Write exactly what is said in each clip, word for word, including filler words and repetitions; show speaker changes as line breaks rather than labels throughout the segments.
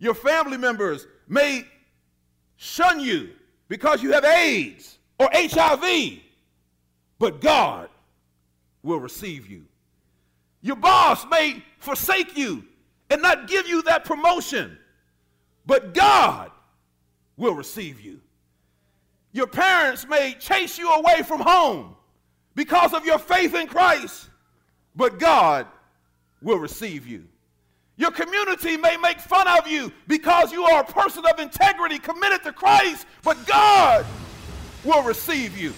Your family members may shun you because you have AIDS or H I V, but God will receive you. Your boss may forsake you and not give you that promotion, but God will receive you. Your parents may chase you away from home because of your faith in Christ, but God will receive you. Your community may make fun of you because you are a person of integrity committed to Christ, but God will receive you.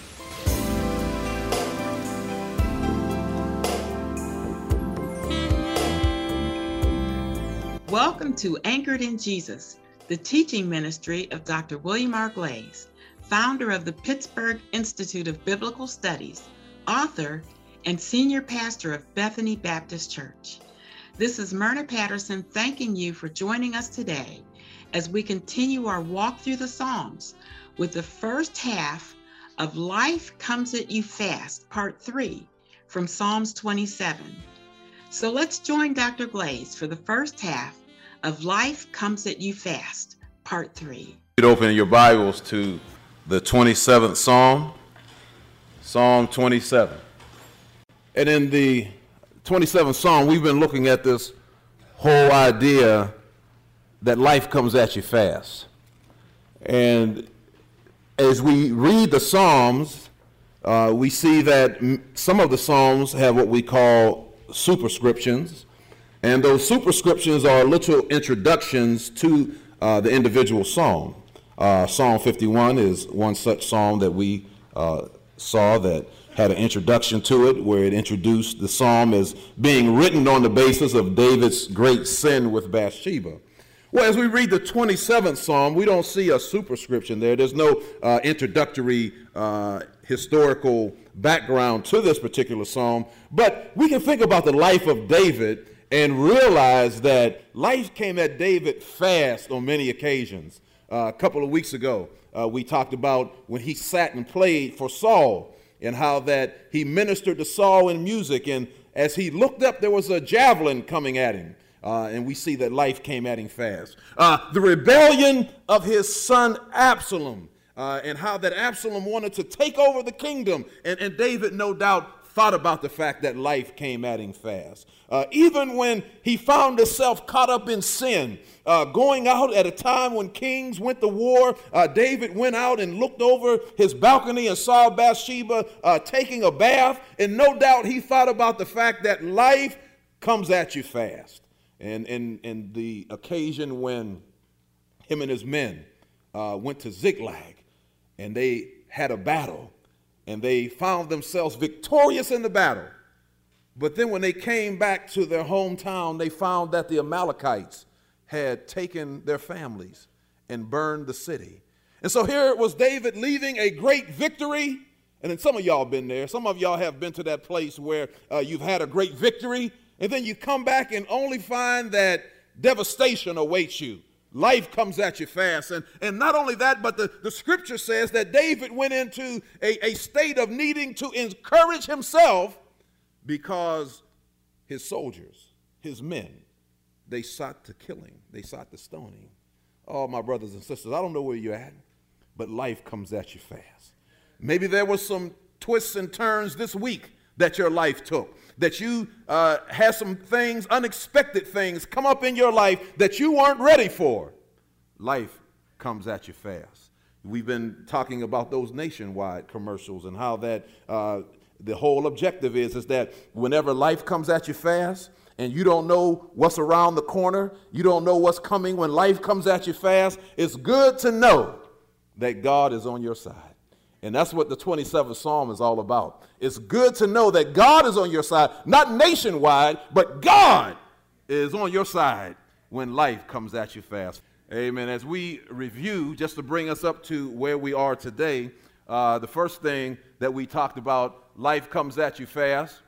Welcome to Anchored in Jesus, the teaching ministry of Doctor William R. Glaze, founder of the Pittsburgh Institute of Biblical Studies, author, and senior pastor of Bethany Baptist Church. This is Myrna Patterson thanking you for joining us today as we continue our walk through the Psalms with the first half of Life Comes at You Fast, Part three, from Psalms twenty-seven. So let's join Doctor Glaze for the first half of Life Comes at You Fast, Part three.
You'd open your Bibles to the twenty-seventh Psalm, Psalm twenty-seven. And in the twenty-seventh Psalm, we've been looking at this whole idea that life comes at you fast. And as we read the Psalms, uh, we see that m- some of the Psalms have what we call superscriptions. And those superscriptions are little introductions to uh, the individual psalm. Uh, Psalm fifty-one is one such psalm that we uh, saw that had an introduction to it, where it introduced the psalm as being written on the basis of David's great sin with Bathsheba. Well, as we read the twenty-seventh Psalm, we don't see a superscription there. There's no uh, introductory uh, historical background to this particular psalm, but we can think about the life of David and realize that life came at David fast on many occasions. Uh, a couple of weeks ago, uh, we talked about when he sat and played for Saul, and how that he ministered to Saul in music, and as he looked up, there was a javelin coming at him, uh, and we see that life came at him fast. Uh, the rebellion of his son Absalom, uh, and how that Absalom wanted to take over the kingdom, and, and David no doubt thought about the fact that life came at him fast. Uh, even when he found himself caught up in sin, uh, going out at a time when kings went to war, uh, David went out and looked over his balcony and saw Bathsheba uh, taking a bath, and no doubt he thought about the fact that life comes at you fast. And, and, and the occasion when him and his men uh, went to Ziklag, and they had a battle, and they found themselves victorious in the battle. But then when they came back to their hometown, they found that the Amalekites had taken their families and burned the city. And so here it was David leaving a great victory. And then some of y'all been there. Some of y'all have been to that place where uh, you've had a great victory, and then you come back and only find that devastation awaits you. Life comes at you fast. And, and not only that, but the, the scripture says that David went into a, a state of needing to encourage himself, because his soldiers, his men, they sought to kill him. They sought to stone him. Oh, my brothers and sisters, I don't know where you're at, but life comes at you fast. Maybe there was some twists and turns this week that your life took, that you uh, had some things, unexpected things come up in your life that you weren't ready for. Life comes at you fast. We've been talking about those nationwide commercials and how that uh, the whole objective is, is that whenever life comes at you fast and you don't know what's around the corner, you don't know what's coming when life comes at you fast, it's good to know that God is on your side. And that's what the twenty-seventh Psalm is all about. It's good to know that God is on your side, not nationwide, but God is on your side when life comes at you fast. Amen. As we review, just to bring us up to where we are today, uh, the first thing that we talked about, life comes at you fast,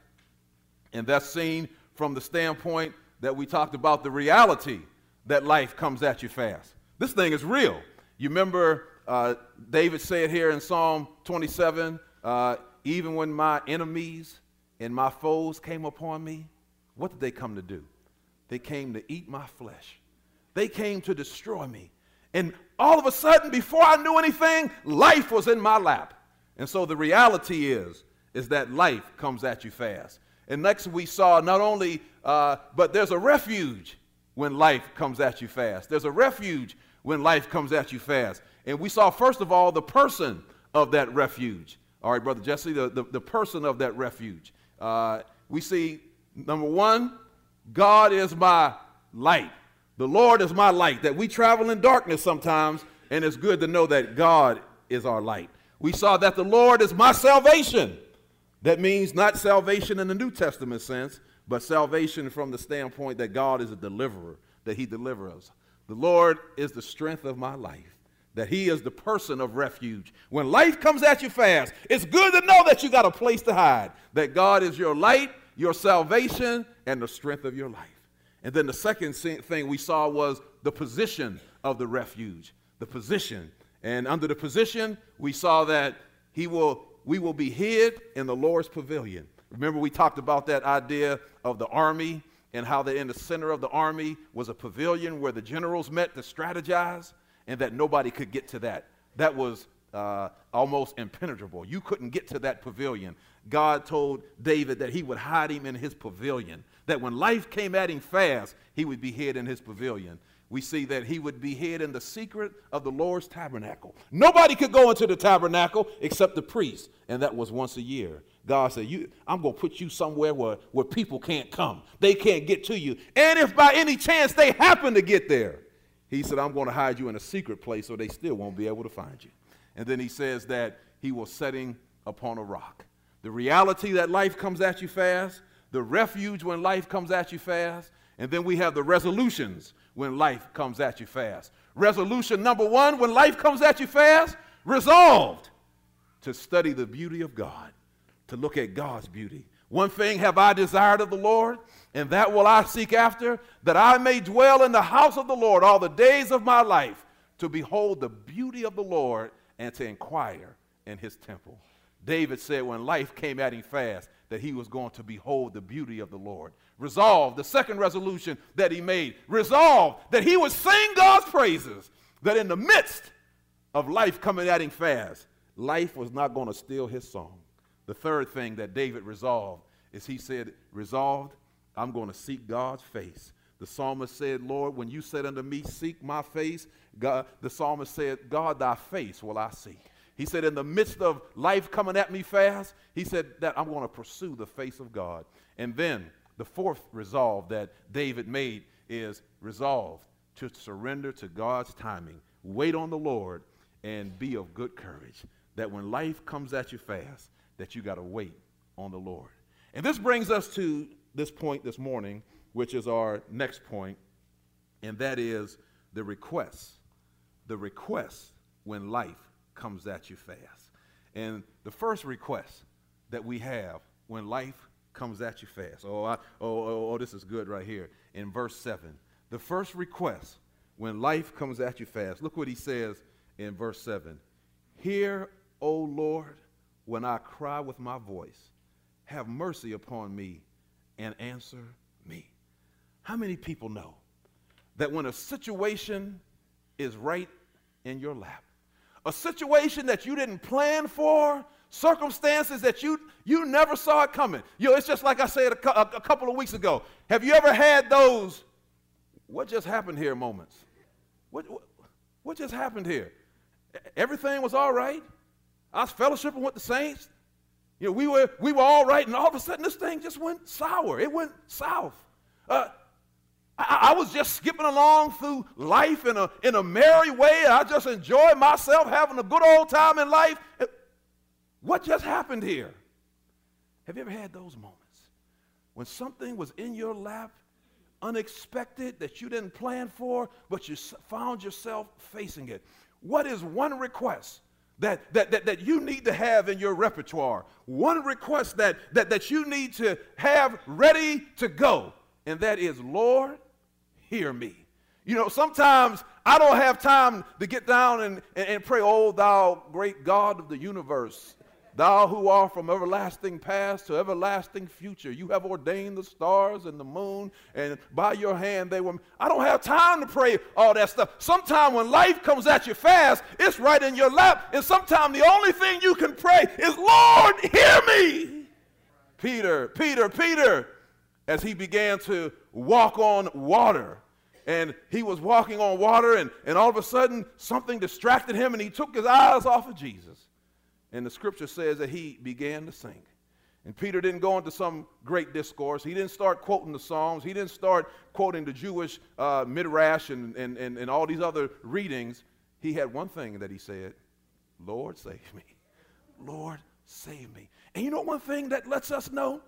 and that's seen from the standpoint that we talked about the reality that life comes at you fast. This thing is real. You remember uh, David said here in Psalm twenty-seven, uh, even when my enemies and my foes came upon me, what did they come to do? They came to eat my flesh. they came to destroy me. And all of a sudden, before I knew anything, life was in my lap. And so the reality is, is that life comes at you fast. And next we saw not only, uh, but there's a refuge when life comes at you fast. There's a refuge when life comes at you fast. And we saw, first of all, the person of that refuge. All right, Brother Jesse, the, the, the person of that refuge. Uh, we see, number one, God is my light. The Lord is my light. That we travel in darkness sometimes, and it's good to know that God is our light. We saw that the Lord is my salvation. That means not salvation in the New Testament sense, but salvation from the standpoint that God is a deliverer, that he delivers us. The Lord is the strength of my life, that he is the person of refuge. When life comes at you fast, it's good to know that you got a place to hide, that God is your light, your salvation, and the strength of your life. And then the second thing we saw was the position of the refuge, the position. And under the position, we saw that he will, we will be hid in the Lord's pavilion. Remember, we talked about that idea of the army and how that in the center of the army was a pavilion where the generals met to strategize, and that nobody could get to that. That was uh, almost impenetrable. You couldn't get to that pavilion. God told David that he would hide him in his pavilion, that when life came at him fast, he would be hid in his pavilion. We see that he would be hid in the secret of the Lord's tabernacle. Nobody could go into the tabernacle except the priest, and that was once a year. God said, "You, I'm going to put you somewhere where, where people can't come. They can't get to you. And if by any chance they happen to get there," he said, "I'm going to hide you in a secret place so they still won't be able to find you." And then he says that he was setting upon a rock. The reality that life comes at you fast, the refuge when life comes at you fast, and then we have the resolutions when life comes at you fast. Resolution number one, when life comes at you fast, resolved to study the beauty of God, to look at God's beauty. One thing have I desired of the Lord, and that will I seek after, that I may dwell in the house of the Lord all the days of my life, to behold the beauty of the Lord and to inquire in his temple. David said when life came at him fast that he was going to behold the beauty of the Lord. Resolve, the second resolution that he made, resolve that he would sing God's praises, that in the midst of life coming at him fast, life was not going to steal his song. The third thing that David resolved is he said, resolved, I'm going to seek God's face. The psalmist said, Lord, when you said unto me, seek my face, God, the psalmist said, God, thy face will I seek. He said, in the midst of life coming at me fast, he said that I'm going to pursue the face of God. And then the fourth resolve that David made is resolve to surrender to God's timing. Wait on the Lord and be of good courage. That when life comes at you fast, that you got to wait on the Lord. And this brings us to this point this morning, which is our next point, and that is the request. The request when life comes at you fast. And the first request that we have when life comes at you fast. Oh, I, oh, oh, oh, this is good right here in verse seven. The first request when life comes at you fast. Look what he says in verse seven. Hear, O Lord, when I cry with my voice. Have mercy upon me and answer me. How many people know that when a situation is right in your lap, a situation that you didn't plan for, circumstances that you you never saw it coming. You know, it's just like I said a, a, a couple of weeks ago. Have you ever had those, what just happened here moments? What, what, what just happened here? Everything was all right. I was fellowshipping with the saints. You know, we were we were all right, and all of a sudden this thing just went sour. It went south. Uh, I, I was just skipping along through life in a in a merry way. I just enjoyed myself, having a good old time in life. What just happened here? Have you ever had those moments when something was in your lap, unexpected, that you didn't plan for, but you found yourself facing it? What is one request that, that, that, that you need to have in your repertoire? One request that, that, that you need to have ready to go, and that is, Lord, hear me. You know, sometimes I don't have time to get down and, and, and pray, oh, thou great God of the universe, Thou who art from everlasting past to everlasting future, you have ordained the stars and the moon, and by your hand they were. I don't have time to pray all that stuff. Sometime when life comes at you fast, it's right in your lap, and sometimes the only thing you can pray is, Lord, hear me. Peter, Peter, Peter, as he began to walk on water, and he was walking on water, and, and all of a sudden something distracted him, and he took his eyes off of Jesus. And the scripture says that he began to sink. And Peter didn't go into some great discourse. He didn't start quoting the Psalms. He didn't start quoting the Jewish uh, midrash and, and, and, and all these other readings. He had one thing that he said, Lord, save me. Lord, save me. And you know one thing that lets us know?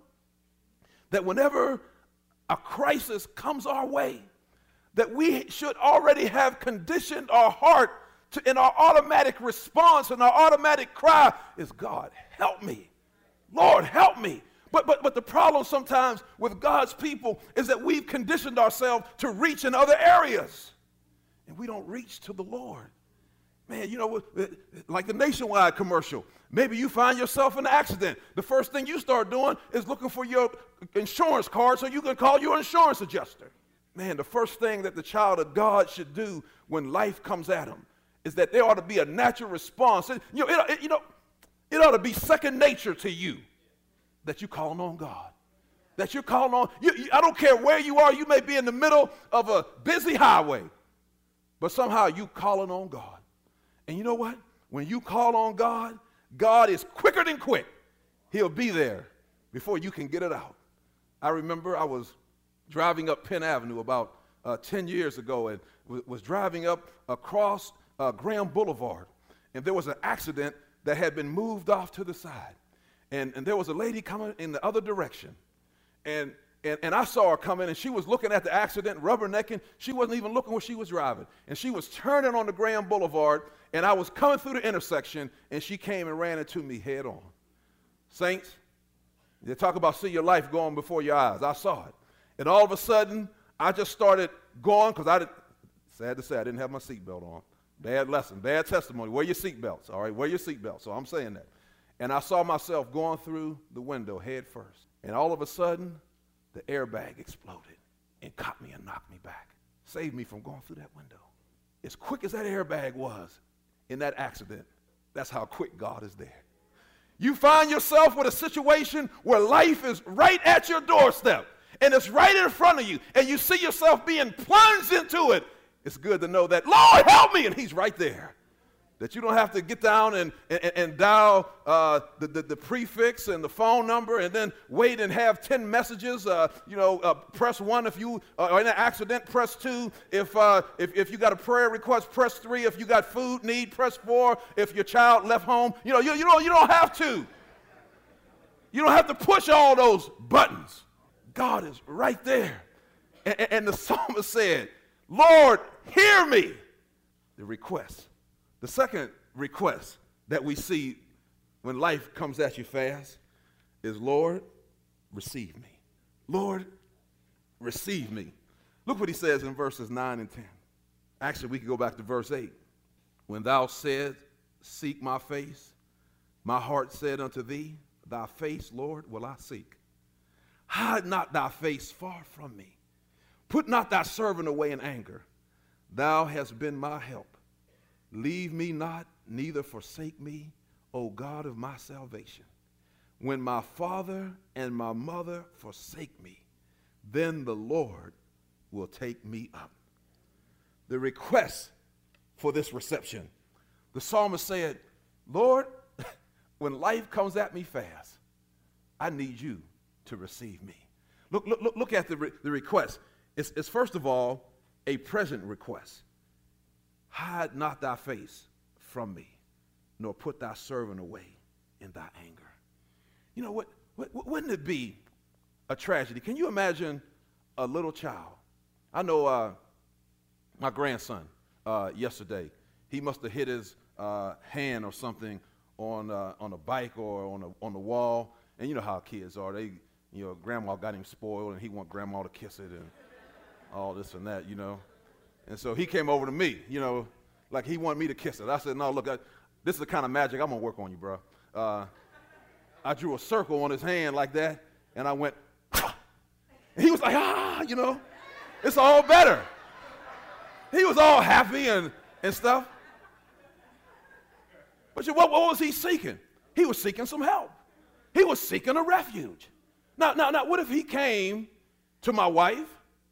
That whenever a crisis comes our way, that we should already have conditioned our heart to, in our automatic response and our automatic cry is, God, help me. Lord, help me. But, but, but the problem sometimes with God's people is that we've conditioned ourselves to reach in other areas, and we don't reach to the Lord. Man, you know, like the Nationwide commercial, maybe you find yourself in an accident. The first thing you start doing is looking for your insurance card so you can call your insurance adjuster. Man, the first thing that the child of God should do when life comes at them is that there ought to be a natural response. It, you, know, it, it, you know, it ought to be second nature to you that you're calling on God. That you're calling on, you, you, I don't care where you are, you may be in the middle of a busy highway, but somehow you calling on God. And you know what? When you call on God, God is quicker than quick. He'll be there before you can get it out. I remember I was driving up Penn Avenue about uh, ten years ago, and w- was driving up across uh, Graham Boulevard, and there was an accident that had been moved off to the side, and, and there was a lady coming in the other direction, and, and and I saw her coming, and she was looking at the accident, rubbernecking. She wasn't even looking where she was driving, and she was turning on the Graham Boulevard, and I was coming through the intersection, and she came and ran into me head on. Saints, they talk about see your life going before your eyes. I saw it. And all of a sudden, I just started going, because I did, sad to say, I didn't have my seatbelt on. Bad lesson, bad testimony. Wear your seatbelts, all right? Wear your seatbelts. So I'm saying that. And I saw myself going through the window head first. And all of a sudden, the airbag exploded and caught me and knocked me back. Saved me from going through that window. As quick as that airbag was in that accident, that's how quick God is there. You find yourself with a situation where life is right at your doorstep, and it's right in front of you, and you see yourself being plunged into it. It's good to know that, Lord, help me, and he's right there. That you don't have to get down and, and, and dial uh, the, the, the prefix and the phone number and then wait and have ten messages. Uh, you know, uh, press one if you are in an accident, press two. If, uh, if, if you got a prayer request, press three. If you got food need, press four. If your child left home, you know, you, you, don't, you don't have to. You don't have to push all those buttons. God is right there. And, and the psalmist said, Lord, hear me. The request. The second request that we see when life comes at you fast is, Lord, receive me. Lord, receive me. Look what he says in verses nine and ten. Actually, we can go back to verse eight. When thou said, seek my face, my heart said unto thee, thy face, Lord, will I seek. Hide not thy face far from me. Put not thy servant away in anger. Thou hast been my help. Leave me not, neither forsake me, O God of my salvation. When my father and my mother forsake me, then the Lord will take me up. The request for this reception. The psalmist said, Lord, when life comes at me fast, I need you to receive me. Look, look, look, look at the, re- the request. It's, it's first of all a present request. Hide not thy face from me, nor put thy servant away in thy anger. You know, what, what, wouldn't it be a tragedy? Can you imagine a little child? I know uh, my grandson uh, yesterday, he must have hit his uh, hand or something on, uh, on a bike or on, a, on the wall. And you know how kids are. They, you know, grandma got him spoiled, and he want grandma to kiss it and all this and that, you know. And so he came over to me, you know, like he wanted me to kiss it. I said, no, look, I, this is the kind of magic I'm going to work on you, bro. Uh, I drew a circle on his hand like that, and I went, ah. And he was like, ah, you know, it's all better. He was all happy and, and stuff. But you, what, what was he seeking? He was seeking some help. He was seeking a refuge. Now, now, now, what if he came to my wife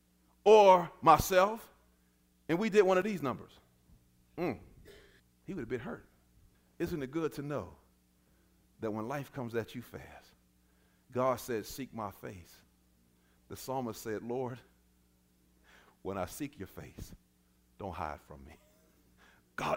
or myself and we did one of these numbers? Mm. He would have been hurt. Isn't it good to know that when life comes at you fast, God said, seek my face. The psalmist said, Lord, when I seek your face, don't hide from me. God,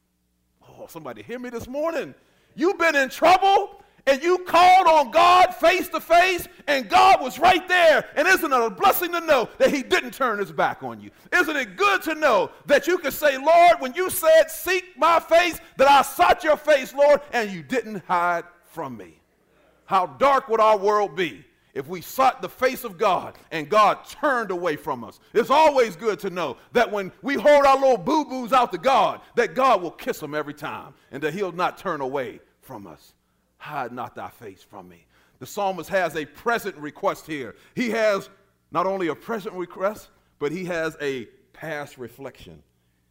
oh, somebody hear me this morning. You've been in trouble and you called on God face to face and God was right there. And isn't it a blessing to know that he didn't turn his back on you? Isn't it good to know that you can say, Lord, when you said seek my face, that I sought your face, Lord, and you didn't hide from me. How dark would our world be if we sought the face of God and God turned away from us? It's always good to know that when we hold our little boo-boos out to God, that God will kiss them every time and that he'll not turn away from us. Hide not thy face from me. The psalmist has a present request here. He has not only a present request, but he has a past reflection.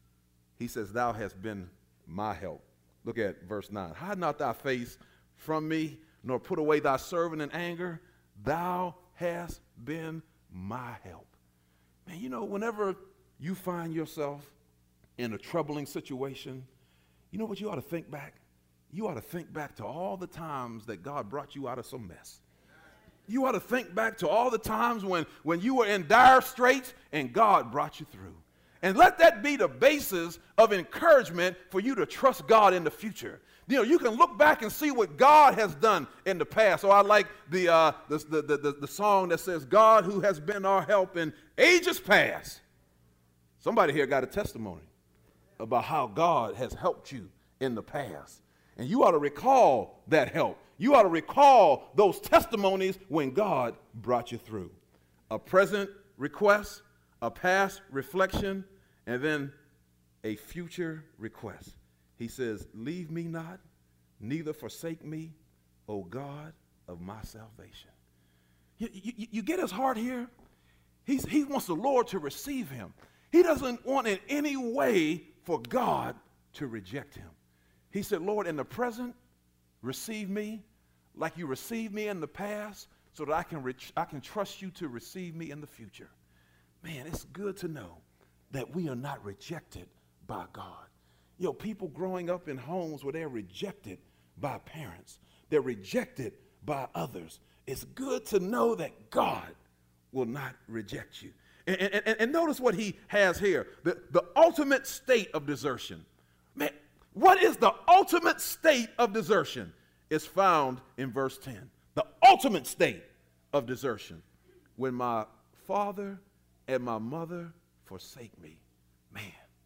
He says, thou hast been my help. Look at verse nine. Hide not thy face from me, nor put away thy servant in anger. Thou hast been my help. Man, you know, whenever you find yourself in a troubling situation, you know what you ought to think back? You ought to think back to all the times that God brought you out of some mess. You ought to think back to all the times when, when you were in dire straits and God brought you through. And let that be the basis of encouragement for you to trust God in the future. You know, you can look back and see what God has done in the past. So I like the, uh, the, the, the, the song that says, God who has been our help in ages past. Somebody here got a testimony about how God has helped you in the past. And you ought to recall that help. You ought to recall those testimonies when God brought you through. A present request, a past reflection, and then a future request. He says, leave me not, neither forsake me, O God of my salvation. You, you, you get his heart here? He's, he wants the Lord to receive him. He doesn't want in any way for God to reject him. He said, Lord, in the present, receive me like you received me in the past so that I can, re- I can trust you to receive me in the future. Man, it's good to know that we are not rejected by God. You know, people growing up in homes where they're rejected by parents, they're rejected by others. It's good to know that God will not reject you. And, and, and notice what he has here, the, the ultimate state of desertion. Man, what is the ultimate state of desertion? It's found in verse ten. The ultimate state of desertion. When my father and my mother forsake me. Man,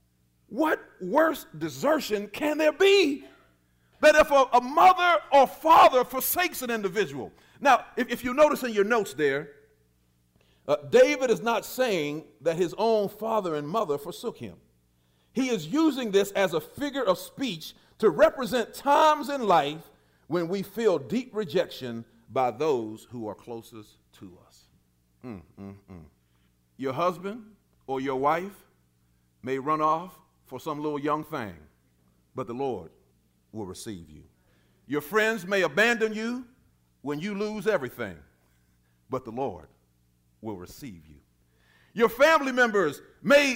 what worse desertion can there be? That if a, a mother or father forsakes an individual. Now, if, if you notice in your notes there, uh, David is not saying that his own father and mother forsook him. He is using this as a figure of speech to represent times in life when we feel deep rejection by those who are closest to us. Mm, mm, mm. Your husband or your wife may run off for some little young thing, but the Lord will receive you. Your friends may abandon you when you lose everything, but the Lord will receive you. Your family members may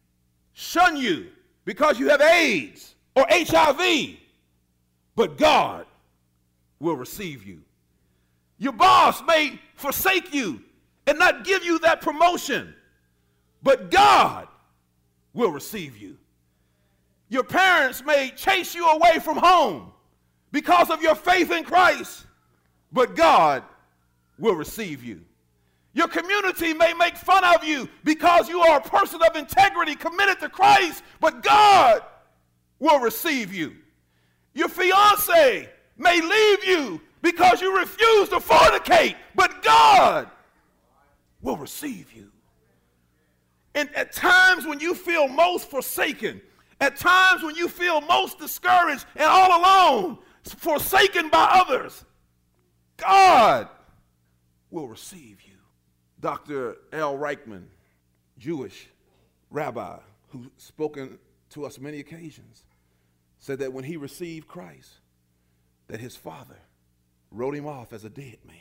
shun you because you have AIDS or H I V, but God will receive you. Your boss may forsake you and not give you that promotion, but God will receive you. Your parents may chase you away from home because of your faith in Christ, but God will receive you. Your community may make fun of you because you are a person of integrity committed to Christ, but God will receive you. Your fiance may leave you because you refuse to fornicate, but God will receive you. And at times when you feel most forsaken, at times when you feel most discouraged and all alone, forsaken by others, God will receive you. Doctor L. Reichman, Jewish rabbi who's spoken to us many occasions, said that when he received Christ, that his father wrote him off as a dead man.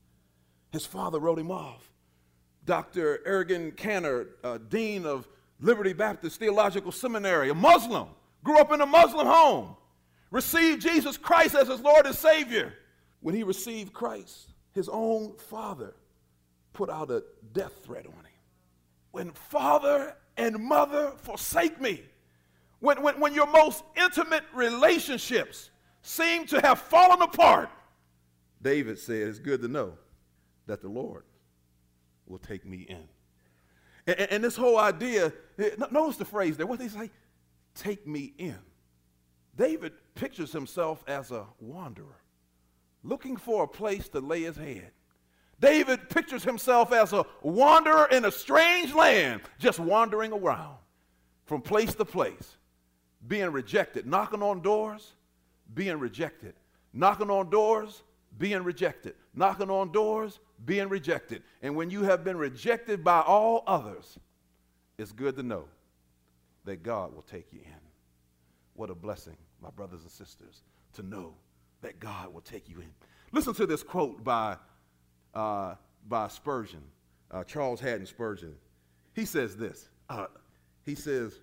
His father wrote him off. Doctor Ergen Canner, uh, dean of Liberty Baptist Theological Seminary, a Muslim, grew up in a Muslim home, received Jesus Christ as his Lord and Savior. When he received Christ, his own father put out a death threat on him. When father and mother forsake me, when, when, when your most intimate relationships seem to have fallen apart, David said, it's good to know that the Lord will take me in. And, and, and this whole idea, notice the phrase there, what they say, take me in. David pictures himself as a wanderer, looking for a place to lay his head. David pictures himself as a wanderer in a strange land, just wandering around from place to place, being rejected, knocking on doors, being rejected, knocking on doors, being rejected, knocking on doors, being rejected. And when you have been rejected by all others, it's good to know that God will take you in. What a blessing, my brothers and sisters, to know that God will take you in. Listen to this quote by, uh, by Spurgeon, uh, Charles Haddon Spurgeon. He says this, uh, he says,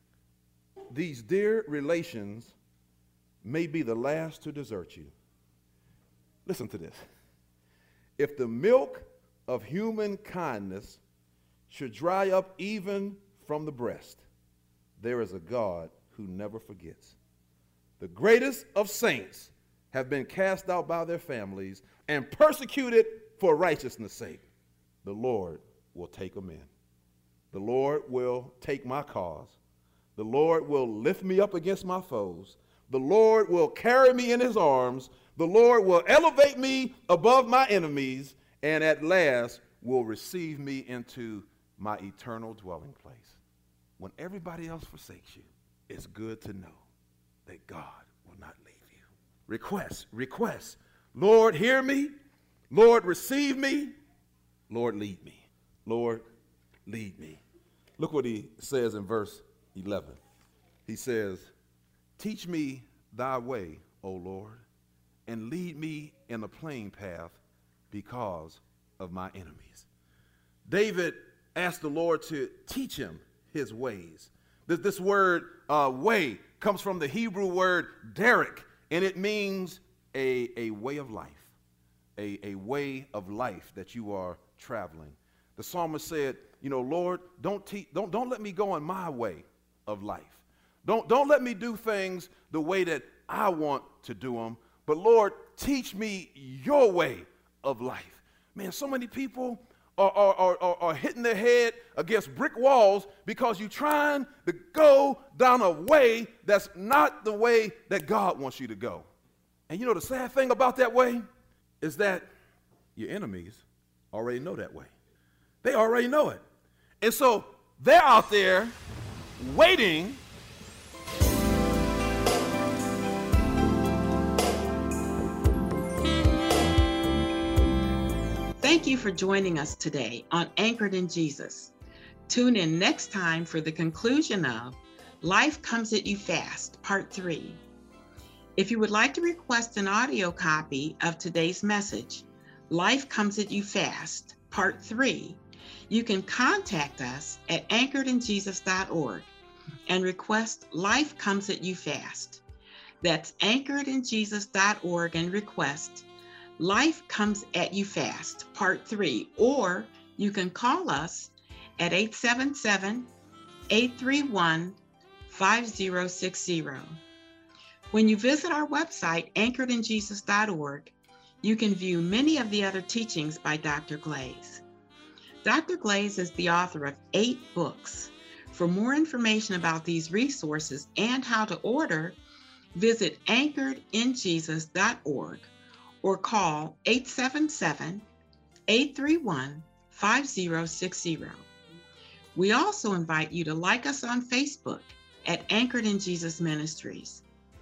these dear relations may be the last to desert you. Listen to this. If the milk of human kindness should dry up even from the breast, there is a God who never forgets. The greatest of saints have been cast out by their families and persecuted for righteousness' sake. The Lord will take them in. The Lord will take my cause. The Lord will lift me up against my foes. The Lord will carry me in his arms. The Lord will elevate me above my enemies, and at last will receive me into my eternal dwelling place. When everybody else forsakes you, it's good to know that God will not leave you. Request, request. Lord, hear me. Lord, receive me. Lord, lead me. Lord, lead me. Look what he says in verse eleven. He says, teach me thy way, O Lord, and lead me in a plain path because of my enemies. David asked the Lord to teach him his ways. This, this word uh, way comes from the Hebrew word derek, and it means a, a way of life, a, a way of life that you are traveling. The psalmist said, you know, Lord, don't, te- don't, don't let me go on my way of life. Don't, don't let me do things the way that I want to do them. But Lord, teach me your way of life. Man, so many people are, are, are, are hitting their head against brick walls because you're trying to go down a way that's not the way that God wants you to go. And you know the sad thing about that way is that your enemies already know that way. They already know it. And so they're out there waiting
Thank you for joining us today on Anchored in Jesus. Tune in next time for the conclusion of Life Comes at You Fast, Part three. If you would like to request an audio copy of today's message, Life Comes at You Fast, Part three, you can contact us at anchored in jesus dot org and request Life Comes at You Fast. That's anchored in jesus dot org and request Life Comes at You Fast, Part three, or you can call us at eight seven seven, eight three one, five zero six zero. When you visit our website, anchored in jesus dot org, you can view many of the other teachings by Doctor Glaze. Doctor Glaze is the author of eight books. For more information about these resources and how to order, visit anchored in jesus dot org. or call eight seven seven, eight three one, five zero six zero. We also invite you to like us on Facebook at Anchored in Jesus Ministries.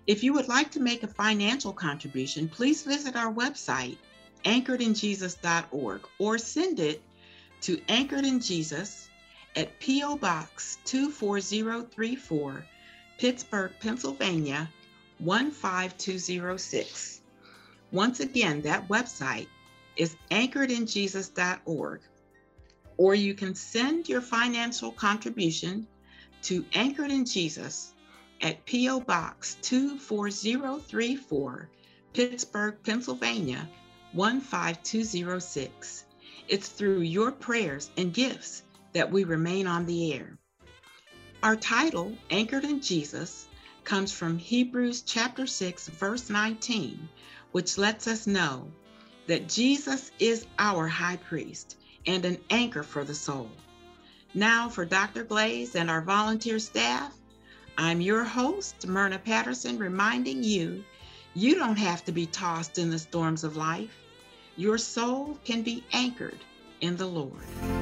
If you would like to make a financial contribution, please visit our website, anchored in jesus dot org, or send it to Anchored in Jesus at P O Box two four zero three four, Pittsburgh, Pennsylvania one five two zero six. Once again, that website is anchored in jesus dot org, or you can send your financial contribution to Anchored in Jesus at P O Box two four zero three four, Pittsburgh, Pennsylvania one five two zero six. It's through your prayers and gifts that we remain on the air. Our title, Anchored in Jesus, comes from Hebrews chapter six, verse nineteen, which lets us know that Jesus is our high priest and an anchor for the soul. Now for Doctor Glaze and our volunteer staff, I'm your host, Myrna Patterson, reminding you, you don't have to be tossed in the storms of life. Your soul can be anchored in the Lord.